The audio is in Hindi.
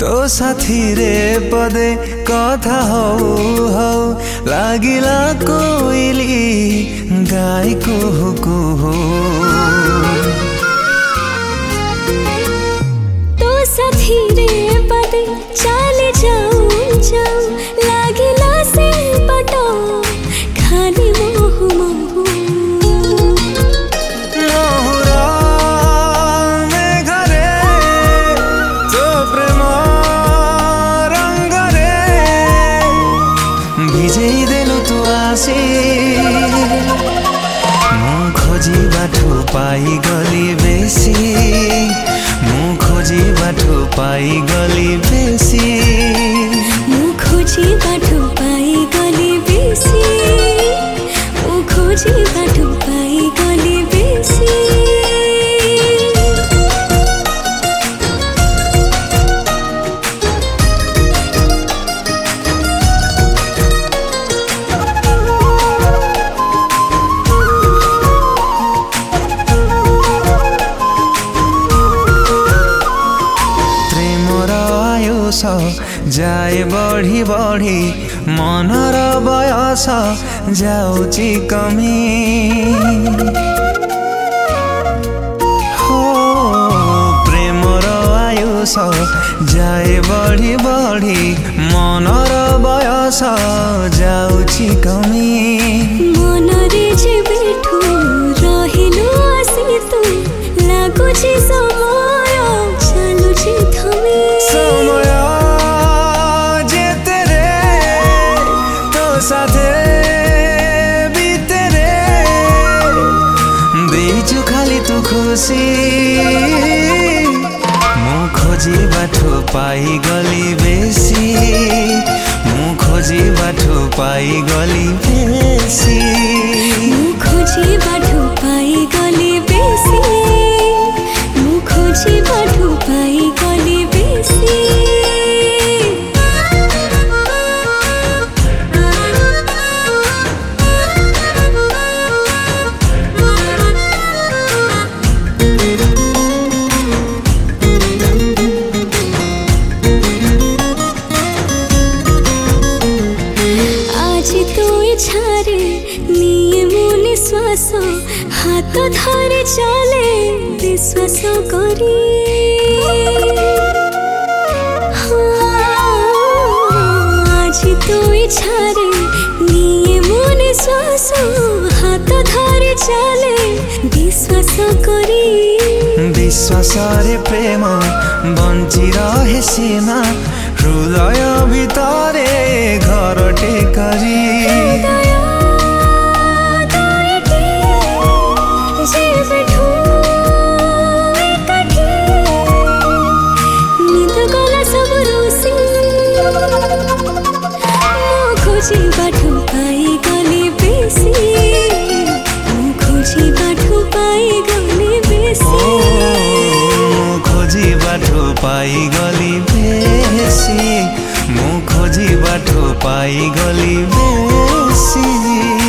तो साथी रे पदे कथा हौ हौ लागिला कोइली गाई कुहु कुहु। तो साथी रे पदे चले जाऊं जाऊं लागिला से पटो खाली मोहु मोहु। मु खोजी बाटो पाई गली बेसी, मु खोजी बाटो पाई गली बेसी, मु खोजी बाटो पाई गली बेसी, मु खोजी बाटो पाई गली बेसी। जाए बढ़ी बढ़ी मनर बयस जाउची कमी। हो प्रेमर आयुष जाए बढ़ी बढ़ी मनर बयस जाउची कमी। मनरे जे बेठु रहिलु आसी तू लागुची समय चालुची थमी। समय साथे बीते रे बीचु खाली तू खुशी। मु खोजी बाटो पाई गली बेसी, मु खोजी बाटो पाई गली बेसी, मु खोजी बाटो पाई गली बेसी, मु खोजी बाटो पाई गली बेसी। छारे निये मुनि श्वास हाथ धरे चले विश्वास करी। आज तो छारे निये मुनि श्वास हाथ धरे चले विश्वास करी। विश्वास रे प्रेम बंची रहे सीमा हृदय भितरे घर टेकरी। खोजी बाटो पाई गली बेसी, मु खोजी बाटो पाई गली बेसी, मु खोजी बाटो पाई गली बेसी, मु खोजी बाटो पाई गली बेसी।